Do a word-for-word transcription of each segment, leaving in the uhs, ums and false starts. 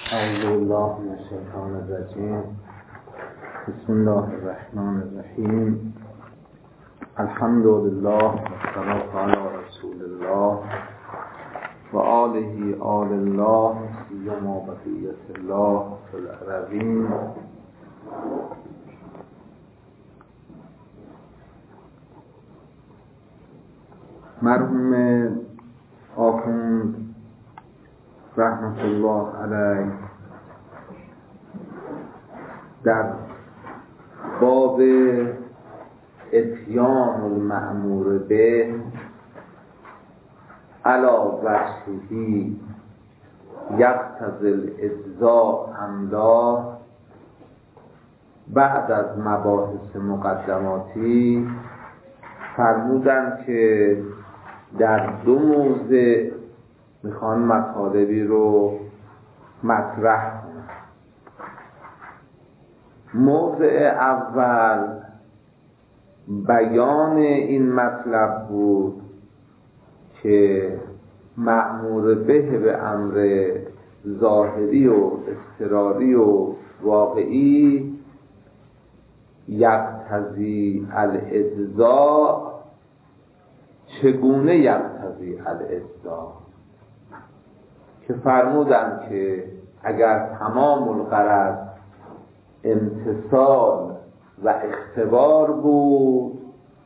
اعوذ بالله من الشیطان الرجیم. بسم الله الرحمن الرحیم. الحمد لله والصلاة علی رسول الله و آله آل الله سیما بقیت الله فی الارضین. مرحوم آخوند رحمت الله علیه در باب اتیان المأمور به علی وجهه یقتضی الاجزاء ام لا بعد از مباحث مقدماتی فرمودن که در دو موضع میخوان مطالبی رو مطرح کنن. موضع اول بیان این مطلب بود که مأمور به به امر ظاهری و اضطراری و واقعی یقتضی الاجزاء، چگونه یقتضی الاجزاء، که فرمودن که اگر تمام الغرض امتثال و اختبار بود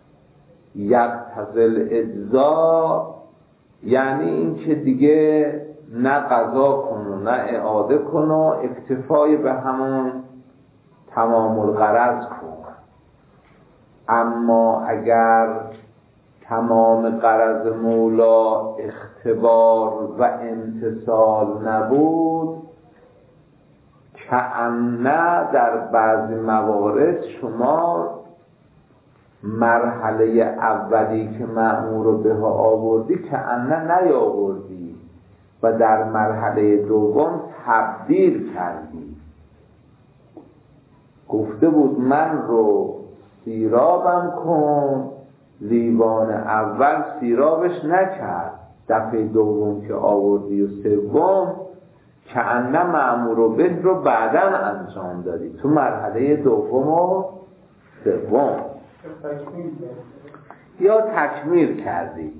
یقتضی الاجزاء، یعنی این که دیگه نه قضا کن و نه اعاده کن و اکتفای به همون تمام الغرض کن. اما اگر تمام غرض مولا اختبار و امتثال نبود، کأنه در بعضی موارد شما مرحله اولی که مأمور به ها آوردی کأنه نیاوردی و در مرحله دوم تبدیل کردی. گفته بود من رو سیرابم کن، لیوان اول سیرابش نکرد، دفعه دوم که آوردی و سوم کأنه مأمور به رو بعداً انجام دادی تو مرحله دوم و سوم، یا تکمیل کردی.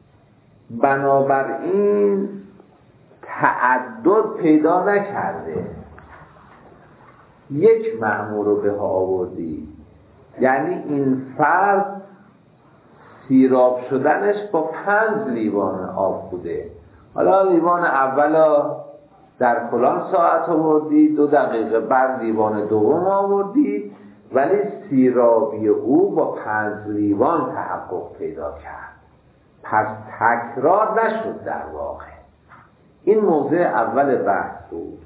بنابراین تعدد پیدا نکرده، یک مأمور به آوردی، یعنی این فرد سیراب شدنش با پنج لیوان آب بوده. حالا لیوان اولا در فلان ساعت آوردی، دو دقیقه بعد لیوان دوم آوردی، ولی سیرابی او با پنج لیوان تحقق پیدا کرد، پس تکرار نشد در واقع. این موضع اول بحث بود.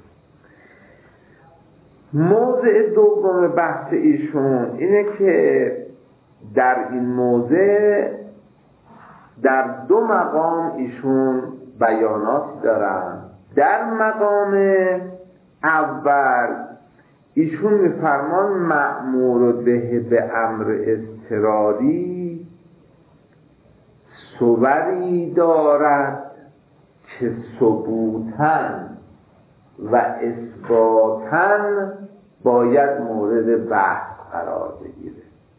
موضع دوم بحث ایشون اینه که در این موضع در دو مقام ایشون بیاناتی دارن. در مقام اول ایشون میفرمان مأمور به به امر اضطراری صوری دارد که ثبوتن و اثباتن باید مورد بحث قرار بگیره.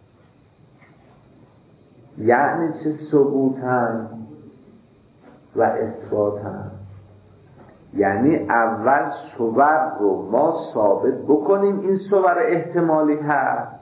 یعنی چه ثبوتن و اثباتن؟ یعنی اول صور رو ما ثابت بکنیم این صور احتمالی هست،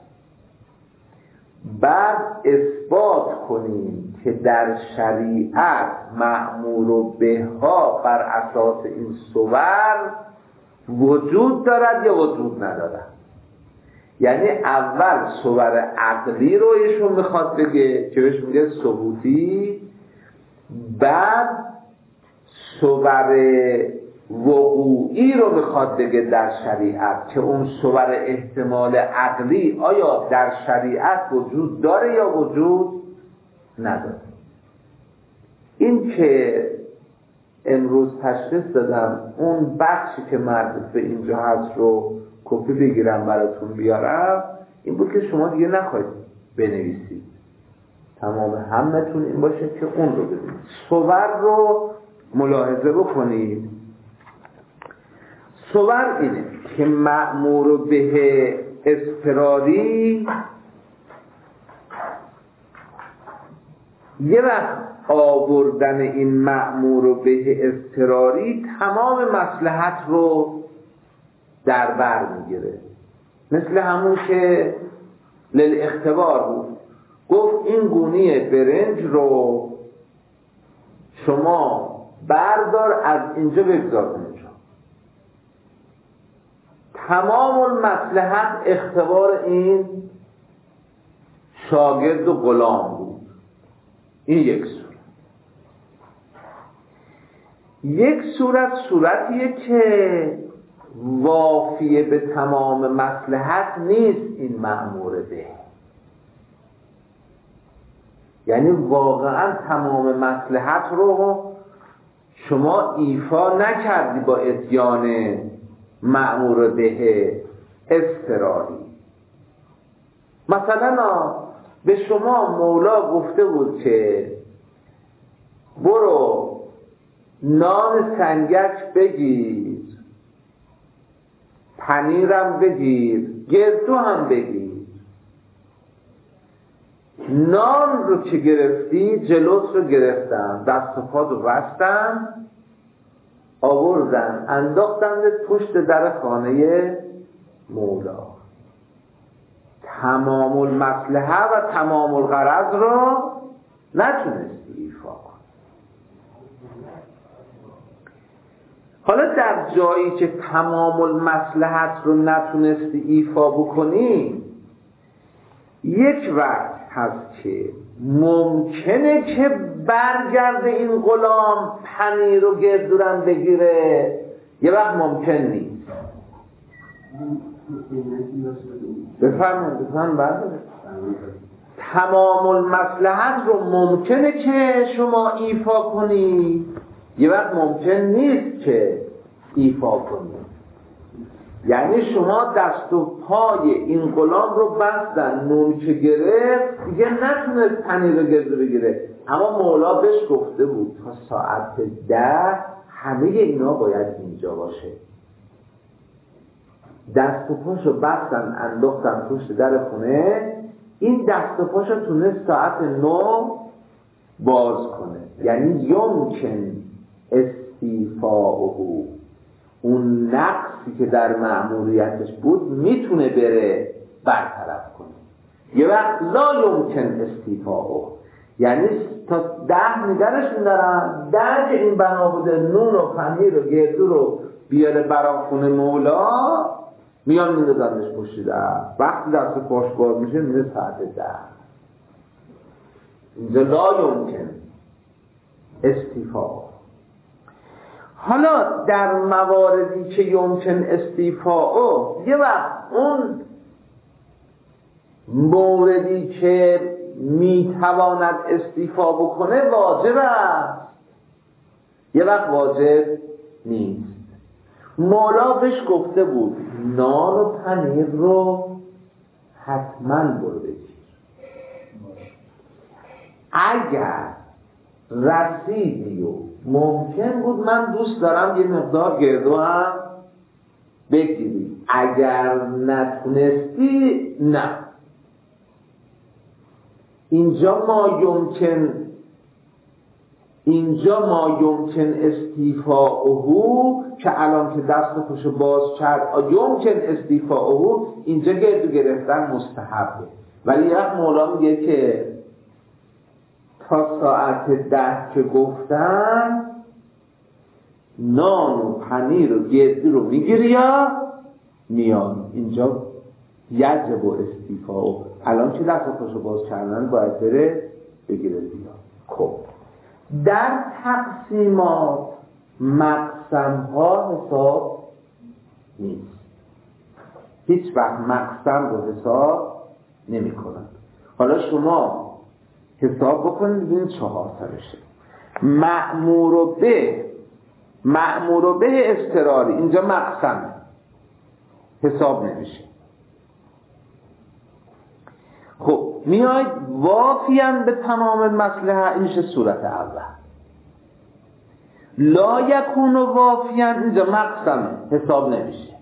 بعد اثبات کنیم که در شریعت مأمور به ها بر اساس این صور وجود دارد یا وجود ندارد. یعنی اول صور عقلی رو ایشون میخواد بگه که بهش میگه ثبوتی، بعد صور وقوعی رو میخواد بگه در شریعت که اون صور احتمال عقلی آیا در شریعت وجود داره یا وجود نداره. این که امروز تشخیص دادم اون بخشی که مربوط به اینجا هست رو کپی بگیرم براتون بیارم، این بود که شما دیگه نخواهید بنویسید، تمام همتون این باشه که اون رو ببینید. صور رو ملاحظه بکنید. صور اینه که مأمور به اضطراری یه وقت آوردن این مأمور به اضطراری تمام مصلحت رو در بر میگیره، مثل همون که للاختبار بود، گفت این گونی برنج رو شما بردار از اینجا بگذار اونجا. تمام المصلحت اختبار این شاگرد و غلام بود. این یک صورت. یک صورت صورتیه که وافیه به تمام مصلحت نیست این مأمور به، یعنی واقعا تمام مصلحت رو شما ایفا نکردی با اتیان مأمور به اضطراری. مثلا به شما مولا گفته بود که برو نان سنگک بگیر، پنیرم بگیر، گردو هم بگیر. نان رو که گرفتی جلوت رو گرفتن، دست و پا رو بستن، آوردن انداختن پشت در خانه مولا. تمام المصلحه و تمام الغرض رو نتونستی ایفا کن. حالا در جایی که تمام المصلحت رو نتونستی ایفا بکنی، یک وقت هست که ممکنه که برگرده این غلام پنیر و گردورم بگیره، یه وقت ممکن نیست. بفرمایید بفرمایید برداره. تمام المصلحت رو ممکنه که شما ایفا کنی، یه وقت ممکن نیست که ایفا کنی. یعنی شما دست و پای این غلام رو بستن، نون که گرفت دیگه نتونست پنیر رو گرده بگیره، اما مولا بهش گفته بود تا ساعت ده همه اینا باید اینجا باشه. دست و پاشو بستن انداختن پشت در خونه، این دست و پاشو تونست ساعت نو باز کنه. یعنی یمکن استیفاءه، اون نقصی که در مأموریتش بود میتونه بره برطرف کنه. یه وقت لا یمکن استیفاءه، یعنی تا ده نگرش میدارن، ده که این بنا بوده نون و پنیر و گردو رو بیاره برا خونه مولا، میان میندازنش پشت در. وقتی دست پاش باز میشه میره ساعت ده. اینجا لا یمکن استیفاء. حالا در مواردی که یمکن استیفاء، یه وقت اون موردی که میتواند استیفا بکنه واجب است، یه وقت واجب نیست. مولا بهش گفته بود نان و پنیر رو حتما برو بگیر. اگر رسیدی و ممکن بود من دوست دارم یه مقدار گردو هم بگیری، اگر نتونستی نه. اینجا ما یمکن اینجا ما یمکن استیفاءه که الان که دست خوشو باز کرد یمکن استیفاءه، اینجا گردو گرفتن مستحبه. ولی یک مولا میگه که تا ساعت ده که گفتن نان و پنیر و گردو رو میگیری یا میان. اینجا یجب و استیفاء، الان که دست خوشو باز کردن باید بره بگیره بیا. خب در تقسیمات مقسم ها حساب نیست، هیچ وقت مقسم رو حساب نمی کنن. حالا شما حساب بکنید ببینید چهار تا بشه. مأمور به مأمور به اضطراری اینجا مقسم حساب نمیشه. خب میاید وافیان به تمام مصلحه، این میشه صورت اول. لا یکون وافیاً اینجا مقسمه، حساب نمیشه.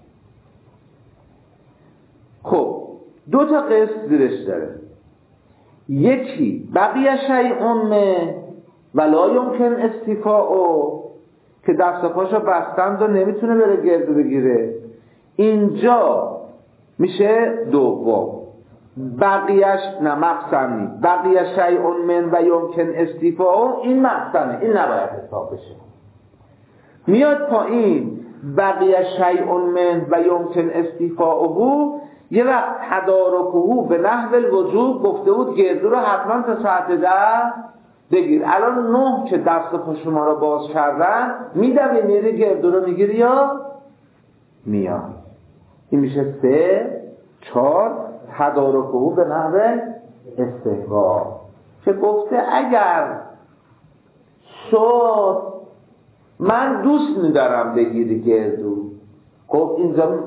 خب دو تا قسم زیرش داره. یکی بقیه شیء من و لا یمکن استیفاء، که دست و پاشو بستند و نمیتونه بره گردو بگیره. اینجا میشه دوم. بقیهش نه مقسم نیست. بقیه شیء من و یمکن استیفاء، این مقسمه، این نباید حساب بشه. میاد پایین بقیه شیء من و یمکن استیفاءه، یه وقت تدارکه به نحو الوجوب گفته بود گردو رو حتما تا ساعت ده بگیر. الان نه که دست پا شما رو باز کردن، میدوی میری گردو رو میگیری یا میاد. این میشه سه. چهار تدارکه به نحو استحباب، که گفته اگر شد من دوست میدارم بگیری گردو. خب اینجا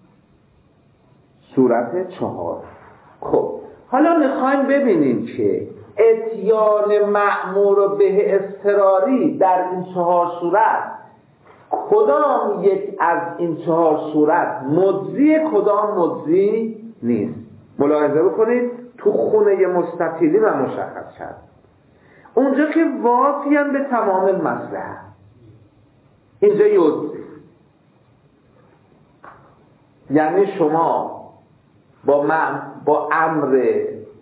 صورت چهار. خب حالا میخوایم ببینیم که اتیان مأمور به اضطراری در این چهار صورت کدام یک از این چهار صورت مجزی، کدام مجزی نیست. ملاحظه بکنید تو خونه مستطیلی و مشخص کرد اونجا که وافیان به تمام المصلحه، اینجا یوزی، یعنی شما با, با امر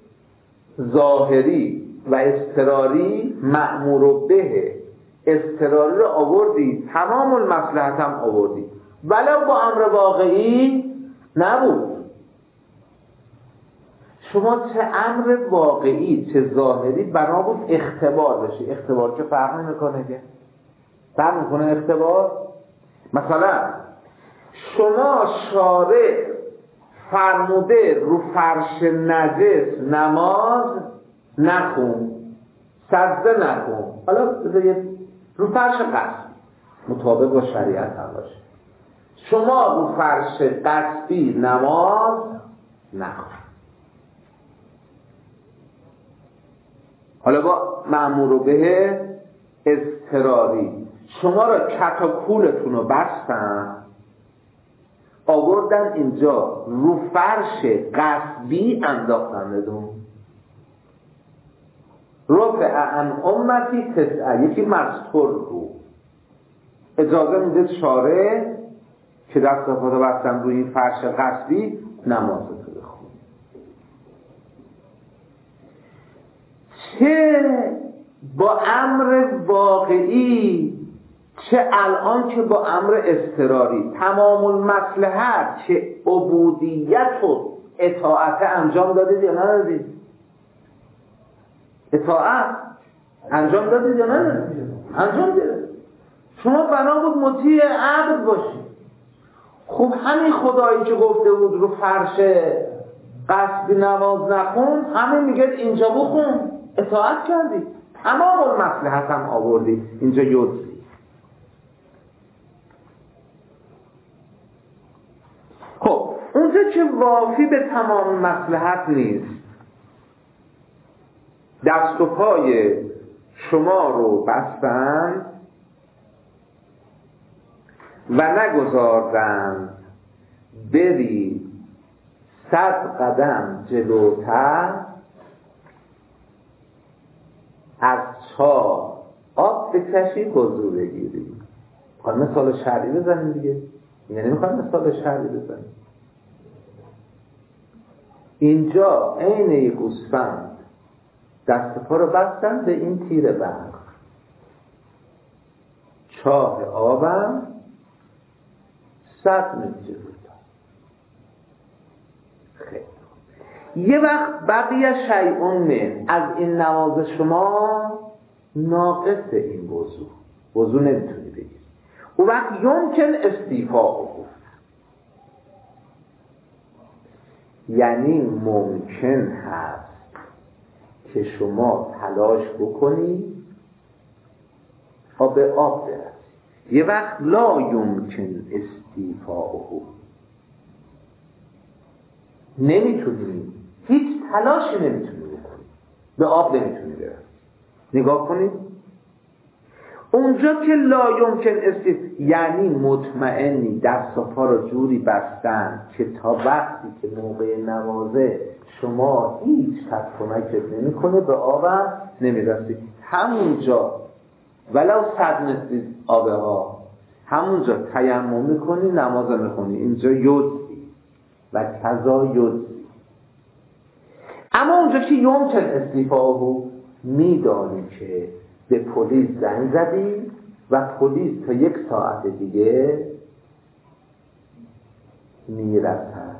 ظاهری و اضطراری مأمور به اضطراری رو آوردی، تمام المصلحت هم آوردی، ولو با امر واقعی نبود. شما چه امر واقعی چه ظاهری بنا بود اختبار بشه. اختبار که فرق نمیکنه، که فرق میکنه اختبار. مثلا شما شارع فرموده رو فرش نجس نماز نخون، سجده نکن، حالا رو فرش قصبی مطابق با شریعت هم باشه. شما رو فرش قصبی نماز نخون. حالا با مأمور به اضطراری شما را کتاکولتون رو بستن، آوردن اینجا رو فرش قصبی انداختن بدون رفع عن امتی تسعه، یکی مستور رو اجازه میده شارع که دست و پا بستن روی فرش قصبی نمازتو بخون. چه با امر واقعی چه الان که با امر اضطراری تمام المصلحت که عبودیت و اطاعت انجام دادید یا ندادید؟ اطاعت انجام دادید یا ندادید؟ انجام دادید. شما بنا بود مطیع عبد باشید. خب همین خدایی که گفته بود رو فرش قصبی نماز نخون، همین میگه اینجا بخون، اطاعت کردی، تمام المصلحت هم آوردی، اینجا یوزی. خب اونجا که وافی به تمام مصلحت نیست، دست و پای شما رو بستند و نگذاردند بری صد قدم جلوتر از چاه آب بکشی وضو بگیری. میخوایم مثال شرعی بزنیم دیگه، یعنی میخوایم مثال شرعی بزنیم. اینجا عین یک گوسفند دست پا رو بستن به این تیر برق، چاه آبم صد متر بود. خیلی یه وقت بقیه شیء من از این نماز شما ناقص این وضو، وضو نمیتونی بگیری، اون وقت یمکن استیفاء، یعنی ممکن هست که شما تلاش بکنی آب آب برسی. یه وقت لا یمکن استیفاءه، نمیتونی، هیچ تلاشی نمیتونی بکنی، به آب نمیتونی برسی. نگاه کنید اونجا که لا یمکن استی یعنی مطمئنی دست و پا رو جوری بستن که تا وقتی که موقع نمازه شما هیچ کس کمکت نمیکنه به آبم نمیرسی، همونجا ولو صد متر آبه ها همونجا تیمم میکنی نماز میخونی، اینجا یوزی و کذا یوزی. اما اونجا که یمکن استیفاهو میدانی که به پلیس زنگ زدی و پلیس تا یک ساعت دیگه میرسد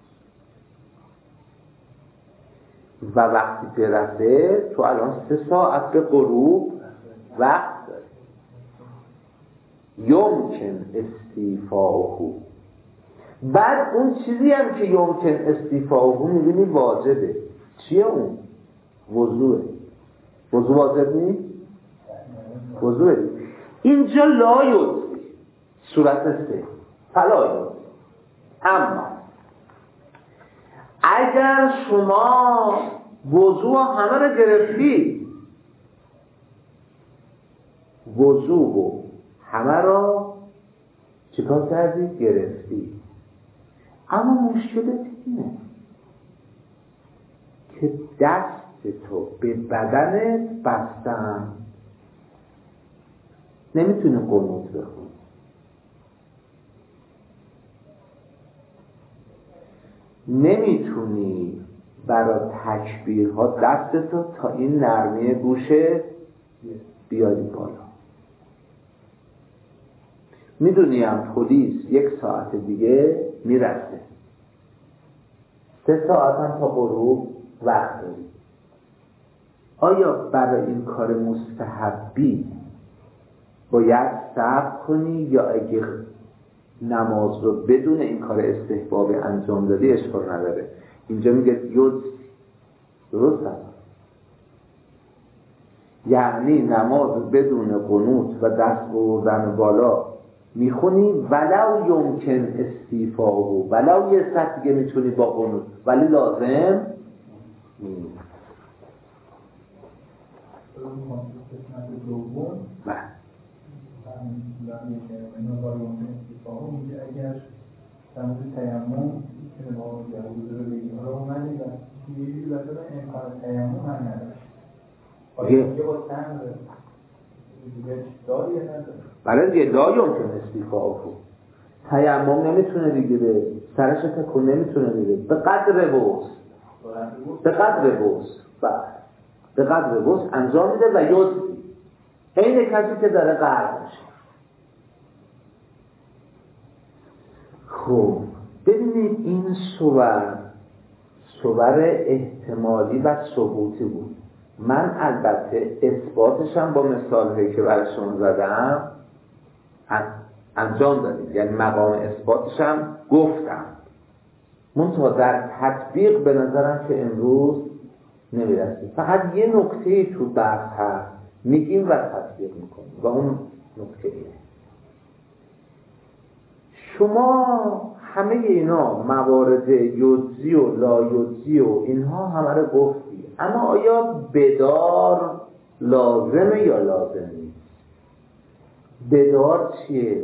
و وقتی برسه تو الان سه ساعت به غروب وقت داری. یمکن استیفاهو. بعد اون چیزی هم که یمکن استیفاهو میبینی واجبه. چیه اون؟ وضوعه. وضوع واجب نیست؟ وضوعه. اینجا لا یوزی صورت سه فلا یوزی. اما اگر شما وضوع همه رو گرفتی، وضوع همه رو چیکار کردی؟ گرفتی، اما مشکلت اینه که دست تو به بدنت بستن، نمیتونی قنوت بخونی. نمیتونی برای تکبیرها دستتو تا این نرمی گوشه بیاری بالا. میدونی هم پلیس یک ساعت دیگه میرسه، سه ساعت هم تا غروب وقت داری. آیا برای این کار مستحبی باید صبر کنی یا اگه نماز رو بدون این کار استحباب انجام دادی اشکال نداره؟ اینجا میگه یوز درست هست، یعنی نماز بدون قنوت و دست بردن بالا میخونی ولو یمکن استیفاهو، ولو یه ساعت دیگه میتونی با قنوت، ولی لازم نیست. بله اگر تمام تیمم که با جهود رو بگیم رو اومدی و دیگه لازم امکان تیمم هم نداشت، آیا که با تن دیگه داری یا نداره؟ بله دیگه لا یمکن استیفاهو، تیمم نمیتونه بگیره، سرش تکون نمیتونه بگیره، به قدر وسع به قدر وسع بله به قدر وسع انجام میده و یوزی این کسی که داره غرق میشه. خب ببینید این صور صور احتمالی و ثبوتی بود. من البته اثباتشم با مثالهایی که براشون زدم انجام دادیم، یعنی مقام اثباتشم گفتم، منتها در تطبیق به نظرم که امروز نمیرسیم. فقط یه نکته تو بحث هست میگیم و تطبیق میکنیم و اون نکته اینه. شما همه اینا موارد یوزی و لا یوزی و اینها همه رو گفتی، اما آیا بدار لازمه یا لازم نیست؟ بدار چیه؟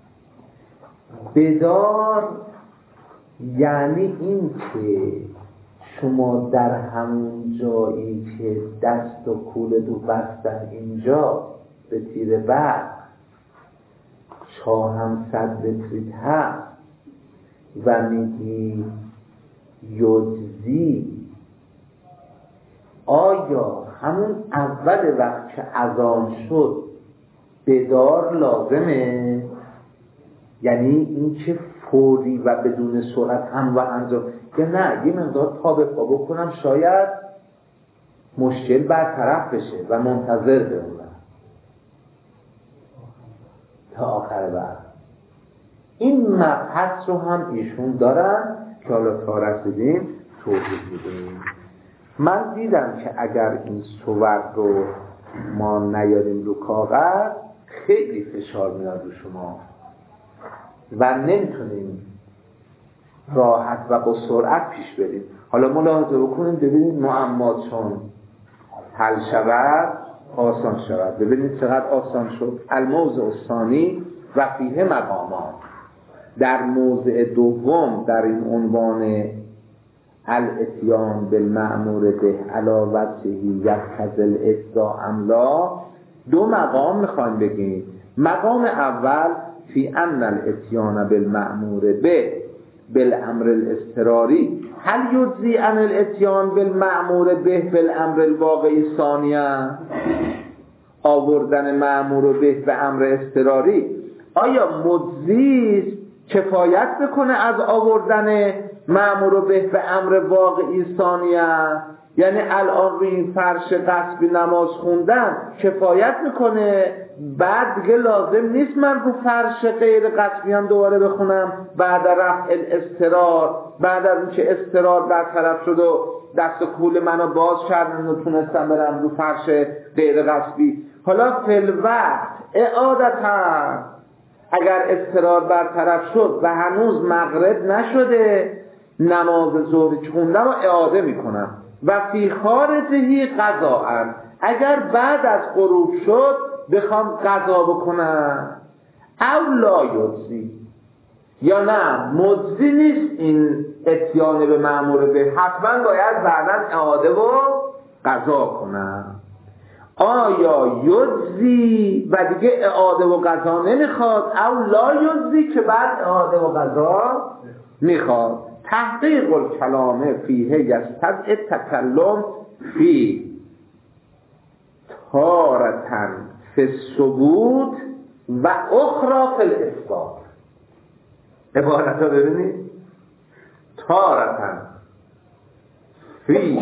بدار یعنی این که شما در همون جایی که دست و کول دو بستن اینجا به تیر برق چاه هم صد متریت هست و میگی یوزی، آیا همون اول وقت که اذان شد بدار لازمه؟ یعنی این که فوری و بدون سرعت هم و انجام، یا نه یه مقدار پا به پا بکنم شاید مشکل برطرف بشه و منتظر بمونم تا آخر وقت. این مبحث رو هم ایشون دارن که حالا تا رسیدیم توضیح میدیم. من دیدم که اگر این صور رو ما نیاریم رو کاغذ خیلی فشار میاد رو شما و نمیتونیم راحت و با سرعت پیش بریم. حالا ملاحظه بکنیم ببینید معما چون حل شود آسان شود. ببینید چقدر آسان شد. الموضع الثانی و فیه مقامان. در موضع دوم در این عنوان الاتیان بالمأمور به علی وجهه یقتضی الاجزاء ام لا دو مقام میخوایم بگیم. مقام اول فی ان الاتیان بالمأمور به بالامر الاضطراری هل یجزی عن الاتیان بالمأمور به بالامر الواقعی ثانیا. آوردن مأمور به به امر اضطراری آیا مجزی کفایت بکنه از آوردن مأمور به به امر واقعی ثانیا؟ یعنی الان روی این فرش غصبی نماز خوندن کفایت میکنه، بعد دیگه لازم نیست من رو فرش غیر غصبی هم دوباره بخونم بعد رفع الاضطرار، بعد از اون که اضطرار برطرف شد و دست و کول منو باز کردن و تونستم برم رو فرش غیر غصبی. حالا فی الوقت اعادتا اگر اضطرار برطرف شد و هنوز مغرب نشده نماز ظهر که خوندم رو اعاده میکنم. و فی خارجهی قضاء، اگر بعد از غروب شد بخوام قضا بکنم او لا یجزی، یا نه مجزی نیست این اتیان به مأمور به، حتما باید بعدا اعاده و قضا کنم. آیا یجزی و دیگه اعاده و قضا نمیخواد او لا یجزی که بعد اعاده و قضا میخواد. تحقیق الکلام فیه یستدعی التکلم فی تارة فی الثبوت و اخرى فی الاثبات. عبارت رو ببینید، تارة فی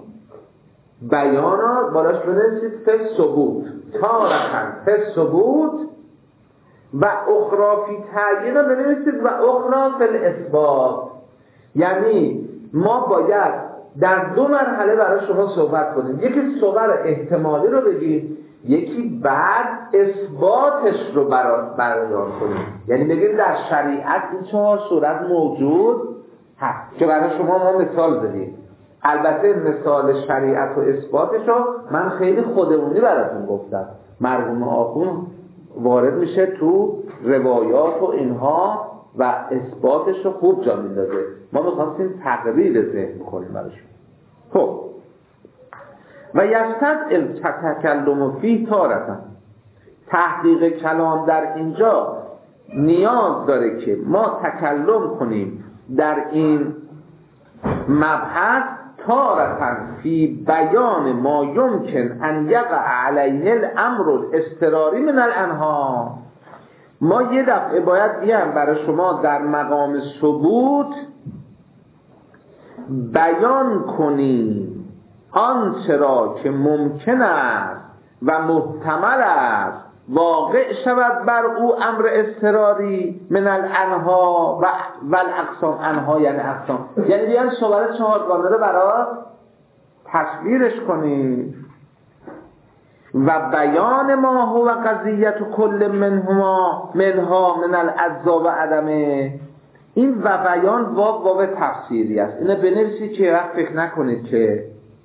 بیانات بالاش بنویسید فی الثبوت، تارة فی الثبوت و اخرى فی تعیین رو بنویسید و اخرى فی الاثبات. یعنی ما باید در دو مرحله برای شما صحبت کنیم، یکی صور احتمالی رو بگیم، یکی بعد اثباتش رو بیان کنیم. یعنی بگیم در شریعت این چهار صورت موجود هست که برای شما ما مثال زدیم. البته مثال شریعت و اثباتش رو من خیلی خودمونی براتون گفتم، مرحوم آخون وارد میشه تو روایات و اینها و اثباتش رو خوب جا میندازه. ما میخواستیم تقریر ذهن کنیم براشون. خب و یستدعی التکلم فیه تارة، تحقیق کلام در اینجا نیاز داره که ما تکلم کنیم در این مبحث تارة فی بیان ما یمکن ان یقع علیه الامر الاضطراری من الانها. ما یه دفعه باید بیان برای شما در مقام ثبوت بیان کنیم آنچه را که ممکن است و محتمل است واقع شود بر او امر اضطراری من الانها و والاقسام. انها یعنی اقسام، یعنی بیان شماره چهارگانه رو برای تصویرش کنیم و بیان ما هو قضیت کل منهما منها من الاجزاء و عدمه. این و بیان واو واو تفسیری است. اینو بنویسید که وقت فکر نکنید که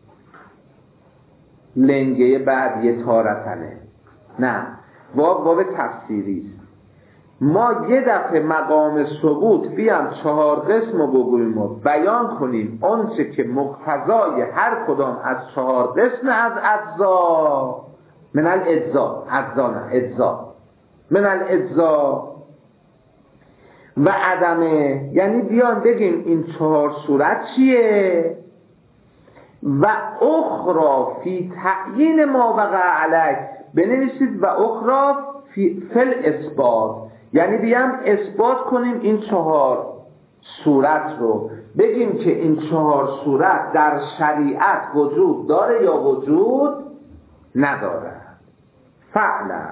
لنگه بعد یه تارتنه، نه، واو واو تفسیری است. ما یه دفعه مقام ثبوت بیام چهار قسم رو بگوییم و بیان کنیم آنچه که مقتضای هر کدام از چهار قسم از اجزا من الاجزا، اجزا نه اجزا، من الاجزا و عدمه، یعنی بیان بگیم این چهار صورت چیه و اخرى فی تعیین ما وقع علیک. بنویسید و اخرى فی فل اثبات، یعنی بیان اثبات کنیم این چهار صورت رو، بگیم که این چهار صورت در شریعت وجود داره یا وجود نداره. فعلا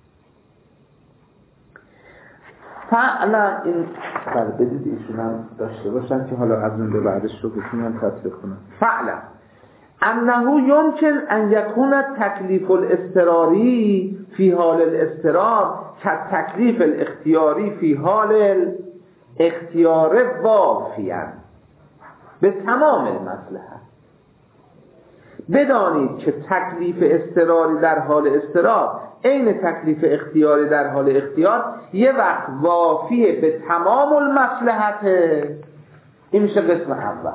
فعلا این بله بدید ایشون هم داشته باشن که حالا از اون به بعدش رو بتونن تصدیق کنن. فعلا انه یمکن ان یکون تکلیف الاضطراری فی حال الاضطرار که تکلیف الاختیاری فی حال الاختیار وافیان به تمام المصلحه. بدانید که تکلیف اضطراری در حال اضطرار عین تکلیف اختیاری در حال اختیار یه وقت وافیه به تمام المصلحته. این میشه قسم اول.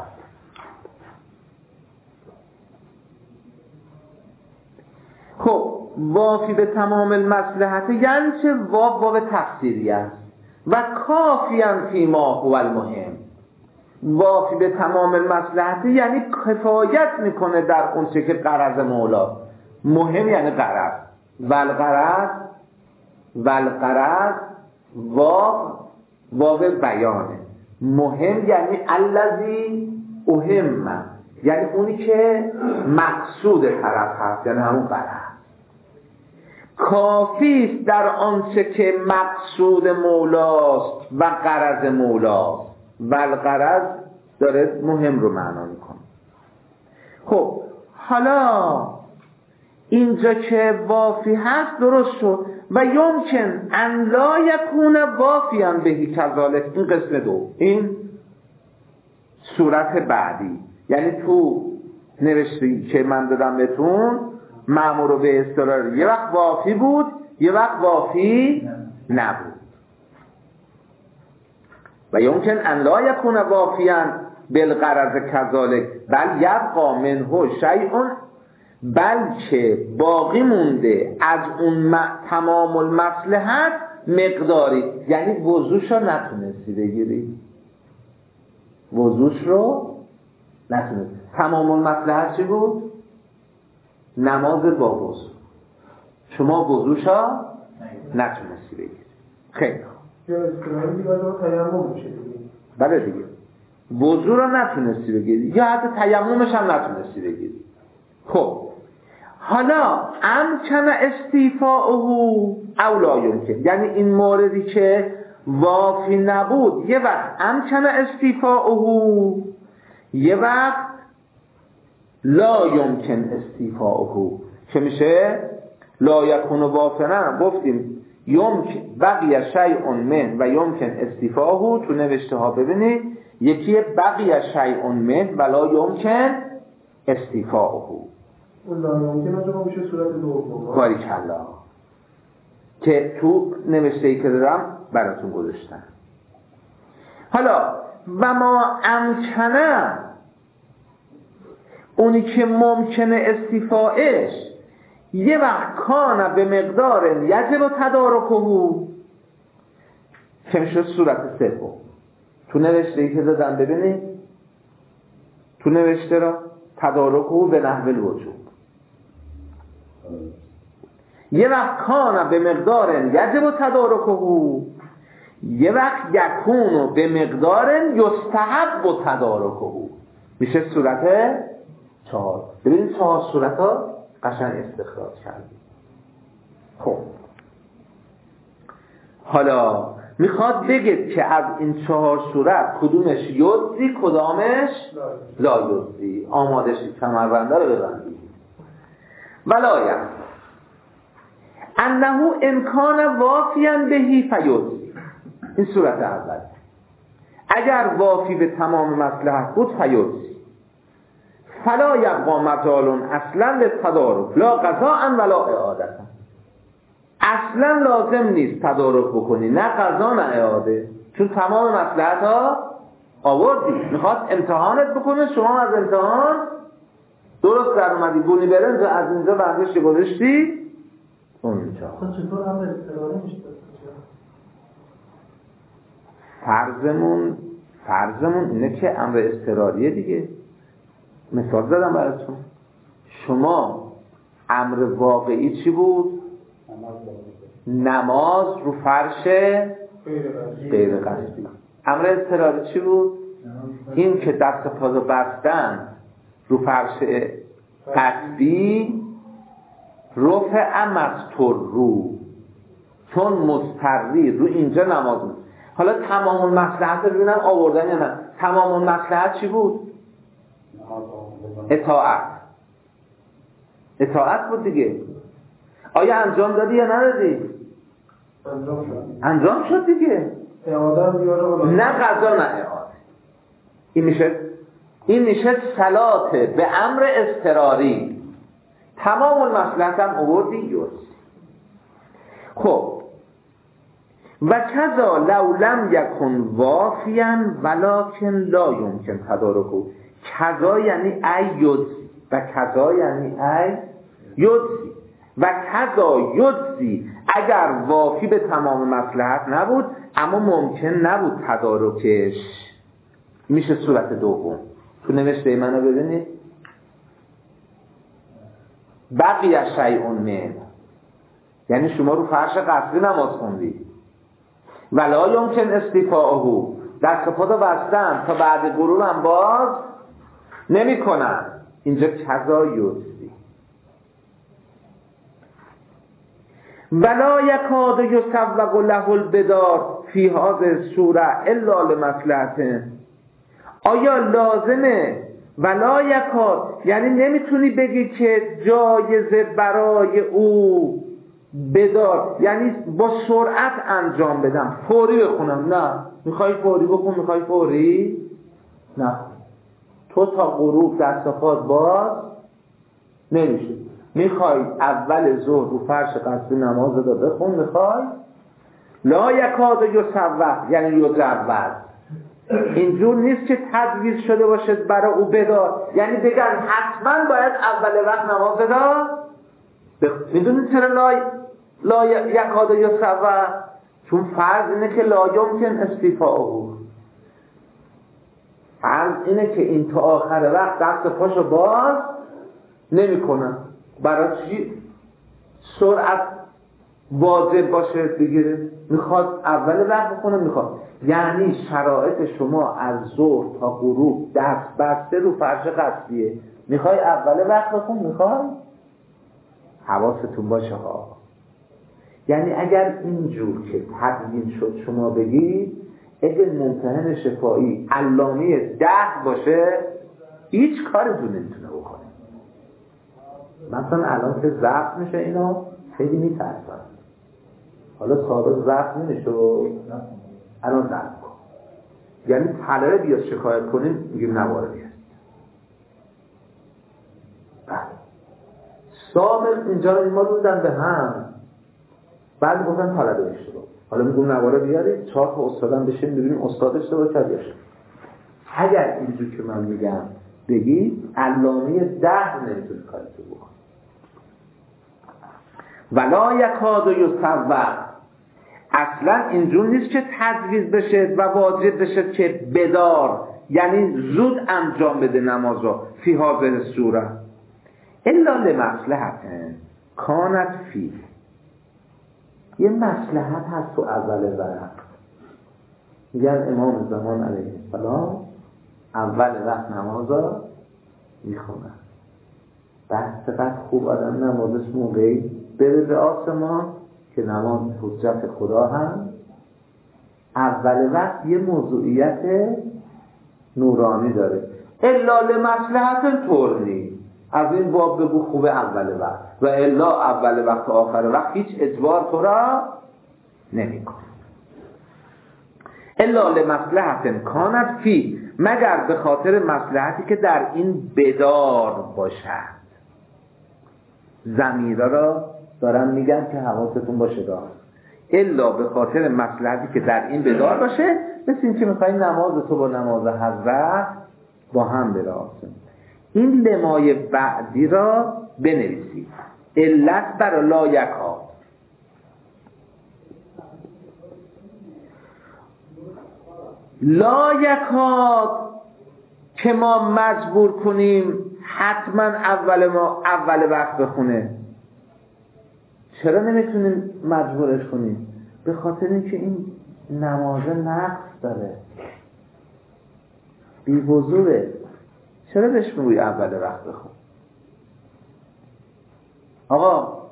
خب وافی به تمام المصلحته یعنی چه؟ واو واو تفسیری است و کافیاً فیما هو المهم. وافی به تمام المصلحته یعنی کفایت میکنه در اون چه که غرض مولا. مهم یعنی غرض. والغرض والغرض واو واو بیانه. مهم یعنی الذی اهم، یعنی اونی که مقصود طرف هست، یعنی همون غرض. کافی است در آنچه که مقصود مولاست و غرض مولاست. والغرض داره مهم رو معنا میکنه. خب حالا اینجا که وافی هست درست شد و یمکن ان لا یکون وافیاً بهی کذالک. این قسم دو، این صورت بعدی، یعنی تو نوشتی که من دادم بهتون مأمور به اضطرار یه وقت وافی بود یه وقت وافی نبود. و یمکن ان لا یکون وافیاً بالغرض کذالک بل یبقى منه شیء، بلکه باقی مونده از اون تمام المصلحت مقداری. یعنی وضوش رو نتونستی بگیری، وضوش رو نتونستی. تمام المصلحت چی بود؟ نماز با وضو. شما وضوش رو نتونستی بگیری. خیلی یا استراری دیگه رو تیمم میشه دیگه. بله دیگه، وضو رو نتونستی بگیری یا حتی تیممش هم نتونستی بگیری. خب حالا امکن استیفاءه او لا یمکن، یعنی این موردی که وافی نبود یه وقت امکن استیفاءه، یه وقت لا یمکن استیفاءه، که میشه لا یکون وافنا. گفتیم یمکن بقیه شیء من و یمکن استیفاءه. تو نوشته ها ببینید یکی بقیه شیء من و لا یمکن استیفاءه. اون لا یمکن اونجا میشه صورت دوم. باریکلا که تو نوشته ای که دارم براتون گذاشتم. حالا و ما امکنه، اونی که ممکنه استیفاءش یه وقت کانه به مقدار یجب تدارکه، که میشه صورت سوم. تو نوشته ای که دادم ببینید، تو نوشته را تدارکه به نحو الوجوب. یه وقت کانه به مقدار یجب تدارکه، یه وقت یکونو به مقدار یستحب تدارکه. میشه صورت چهار. ببینید چهار صورت ها قشنگ استخراج کردیم. خب حالا میخواد بگید که از این چهار صورت کدومش یوزی کدامش لا یوزی. آماده شید، کمربنده رو ببندید. ولایم انه امکان وافیاً بهی فیوزی. این صورت اول، اگر وافی به تمام مصلحت بود فیوزی. فلا یبقى مجال اصلا للتدارک لا قضاء ولا اعاده. اصلا لازم نیست تدارک بکنی، نه قضا نه اعاده، چون تمام مصلحت ها آوردی. میخواد امتحانت بکنه، شما از امتحان درست در اومدی، گونی برنج از اینجا برداشتی گذاشتی اونجا. چطور هم اضطراری میشه؟ فرضمون فرضمون اینه که امر اضطراریه دیگه. مثال زدم براتون. شما امر واقعی چی بود؟ نماز رو فرش غیر قصدی. امر اضطراری چی بود؟ این که دست پا بستن رو فرش قصدی رفع مستر رو، چون مستری رو اینجا نماز بود. حالا تمام مصلحت رو ببینم آوردن یا نه. تمام مصلحت چی بود؟ اطاعت. اطاعت بود دیگه. آیا انجام دادی یا ندادی؟ انجام شد. انجام شد دیگه. اعاده بیاره. نه قضا نه اعاده. این میشه این میشه صلات به امر اضطراری. تمام المصلحت هم آوردی یوز. خب و کذا لو لم یکن وافیا ولکن لا یمکن تدارکو. کذا یعنی ای یوزی و کذا یعنی ای یوزی و کذا یوزی اگر وافی به تمام مصلحت نبود اما ممکن نبود تدارکش. میشه صورت دوم. تو نوشته منو ببینید بقیه شیء من، یعنی شما رو فرش قصری نماز خوندی ولا یمکن استیفاءه، دست پاتو بستم تا بعد غروب هم باز نمی کنم. اینجا کذا یوزی. ولا یکاد یسوق له البدار فی هذه الصوره الا لمصلحته. آیا لازمه ولا یکاد یعنی نمیتونی بگی که جایزه برای او بدار یعنی با سرعت انجام بدم، فوری بخونم؟ نه. میخوای فوری بخون؟ میخوای فوری؟ نه. تو تا غروب دست پات باز نمیشه. میخوای اول ظهر رو فرش قصری نماز رو بخون، میخوای لا یکاد یسوق یعنی یجوز. اینجور نیست که تجویز شده باشه برای او بدار یعنی بگن حتما باید اول وقت نماز بدار. میدونید چرا لا لا یکاد یسوق؟ چون فرض اینه که لا یمکن استیفاءه. فرض اینه که این تا آخر وقت دست پاشو باز نمی کنن. برای چی سرعت واجب باشه بگیره؟ میخواد اول وقت بکنه. میخواد یعنی شرایط شما از ظهر تا غروب دست بسته رو فرش قصدیه. میخوای اول وقت بکن؟ میخوای؟ حواستون باشه ها. یعنی اگر اینجور که تدوین شد شما بگید اگه ممتحن شفایی علامه ده باشه هیچ کاری دون نمیتونه بکنه. مثلا الان که ضبط میشه اینا خیلی میترسن. حالا سابق ضبط نمیشه و الان ضبط کن. یعنی طلبه بیاد شکایت کنیم میگیم نواره بیاد. سابق اینجا رو ما روندن به هم بعد گفتن طلبه بشه. حالا میگم نواره بیارید چهار تا استادم بشین ببینیم استادش رو کرد باشه. اگر اینجور که من میگم بگید علامه ده نمیتونه کاری تو بکن. ولا یکاد یسوق اصلا اینجور نیست که تجویز بشه و واجب بشه که بدار یعنی زود انجام بده نماز را فی هذه الصوره الا لمصلحت کانت فی. یه مصلحت هست تو اول وقت. میگن امام زمان علیه السلام اول وقت نماز را میخونن. بعد چقدر خوب آدم نمازش موقعی بره به آسمان که نماز حجت خدا هم اول وقت یه موضوعیت نورانی داره. الا لمصلحت طوری از این باب بگو خوبه اول وقت و الا اول وقت و آخر وقت هیچ اجبار تو را نمی کن. الا لمصلحت کانت فی مگر به خاطر مصلحتی که در این بدار باشد. ضمیرا را دارن میگن که حواستون باشه دار. الا به خاطر مصلحتی که در این بدار باشه، مثل این که میخوایی نماز تو با نماز حضرت با هم براسیم. این لمای بعدی را بنویسید. علت برای لا یکاد. لا یکاد که ما مجبور کنیم حتما اول ما اول وقت بخونه. چرا نمیتونیم مجبورش کنیم؟ به خاطر اینکه این نماز نقص داره، بی وضوعه. چرا بهش میگوی اول وقت بخون؟ آقا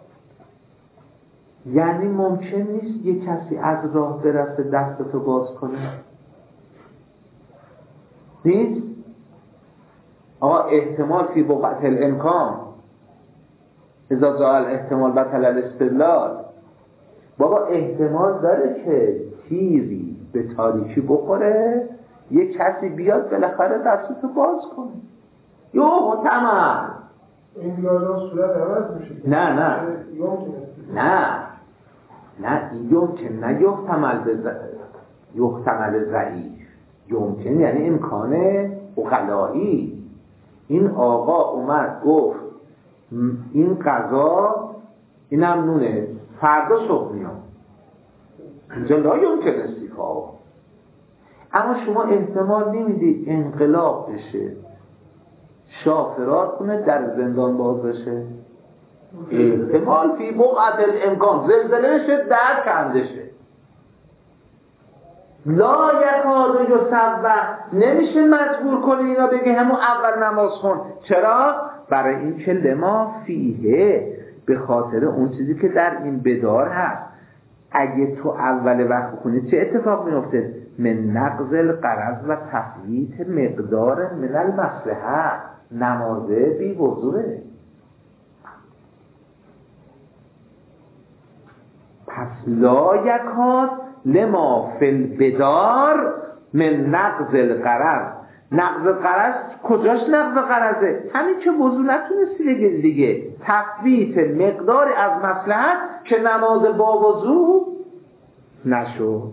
یعنی ممکن نیست یه کسی از راه برسه دستتو باز کنه؟ نیست؟ آقا احتمال فی بقعت الامکان اذا جاء الاحتمال بطل الاستدلال. بابا احتمال داره که تیری به تاریکی بخوره یه کسی بیاد بالاخره دستتو باز کنه. یو تمام این دیگه صورت عوض میشه. نه نه نه نه یمکن نه یحتمل به یحتمل ضعیف. یمکن یعنی امکان عقلایی. این آقا اومد گفت این غذا اینم نونه فردا صبح میام، اینجا لا یمکن استیفا. اما شما احتمال نمیدید انقلاب بشه، شاه فرار کنه، در زندان باز بشه، احتمال فی بقعت الامکان زلزله شه، در کنده شه. لا یکاد یصبح، نمیشه مجبور کنه اینا بگه همون اول نماز خون. چرا؟ برای این که لما فیه، به خاطر اون چیزی که در این بدار هست. اگه تو اول وقت کنی چه اتفاق میفته؟ من نقض الغرض و تفویت مقدار من المصلحه. نمازه بی وضوئه. پس لا یکاد لما فی البدار من نقض الغرض. نقض غرض کجاش نقض غرضه؟ همین که وضو نتونستی بگیری دیگه، تفویت مقداری از مصلحت که نماز با وضو نشد.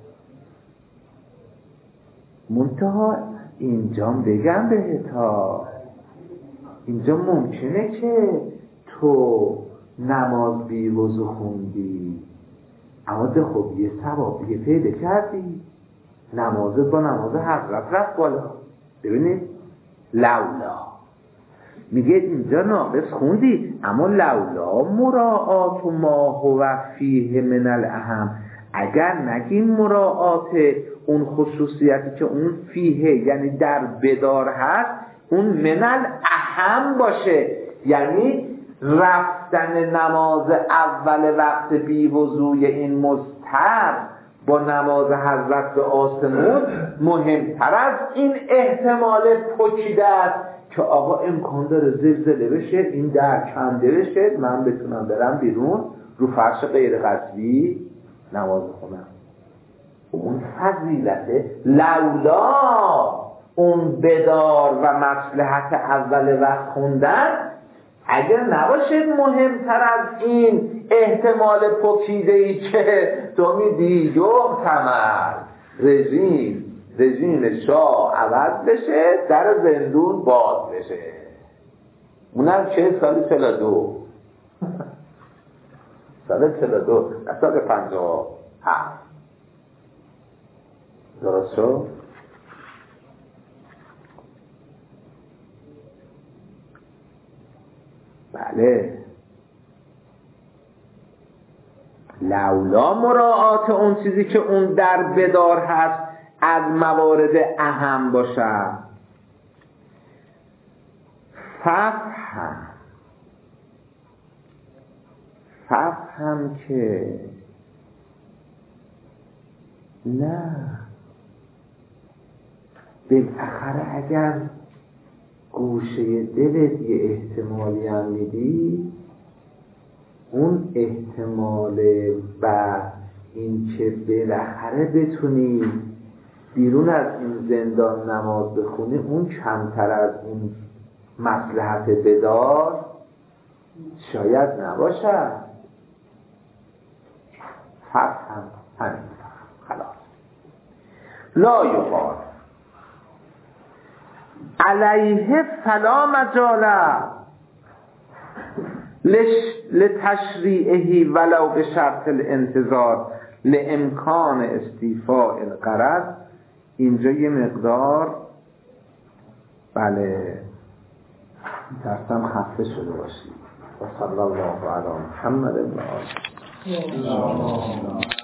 منتها اینجا بگم بهت ها، اینجا ممکنه که تو نماز بی وضو خوندی، اما ده خب یه ثواب دیگه پیدا کردی، نماز با نماز حضرت رفت بالا. ببینید لولا میگه اینجا ناقص خوندی، اما لولا مراعات ما هو فیه من الاهم. اگر نگیم مراعات اون خصوصیتی که اون فیه یعنی در بدار هست، اون من الاهم باشه، یعنی رفتن نماز اول وقت بی وضوی این مضطر با نماز حضرت به آسمون مهمتر از این احتمال پکیده است که آقا امکان داره زلزله بشه، این در کنده بشه، من بتونم برم بیرون رو فرش غیر قصبی نماز خونم. اون فضیلت لولا اون بدار و مصلحت اول وقت خوندن اگر نباشه مهمتر از این احتمال پکیده‌ای که تو میدی یحتمل رژیم رژیم شاه عوض بشه، در زندون باز بشه، اونم چه سال چهل و دو سال چهل و دو سال پنجاه و هفت درست شد؟ بله. لولا مراعات اون چیزی که اون در بدار هست از موارد اهم باشه. ففهم ففهم که نه، بالاخره اگر گوشه دلت یه احتمالی هم میدی، اون احتمال و این که بالاخره بتونی بیرون از این زندان نماز بخونی، اون کمتر از اون مصلحت بدار شاید نباشه. فهم همین خلاص. لا یقال علیه فلا مجال لتشریعه ولو به شرط الانتظار لامکان استیفاء الغرض. اینجا یه مقدار بله درستم خسته شده باشید. و صلی الله علی محمد و آله.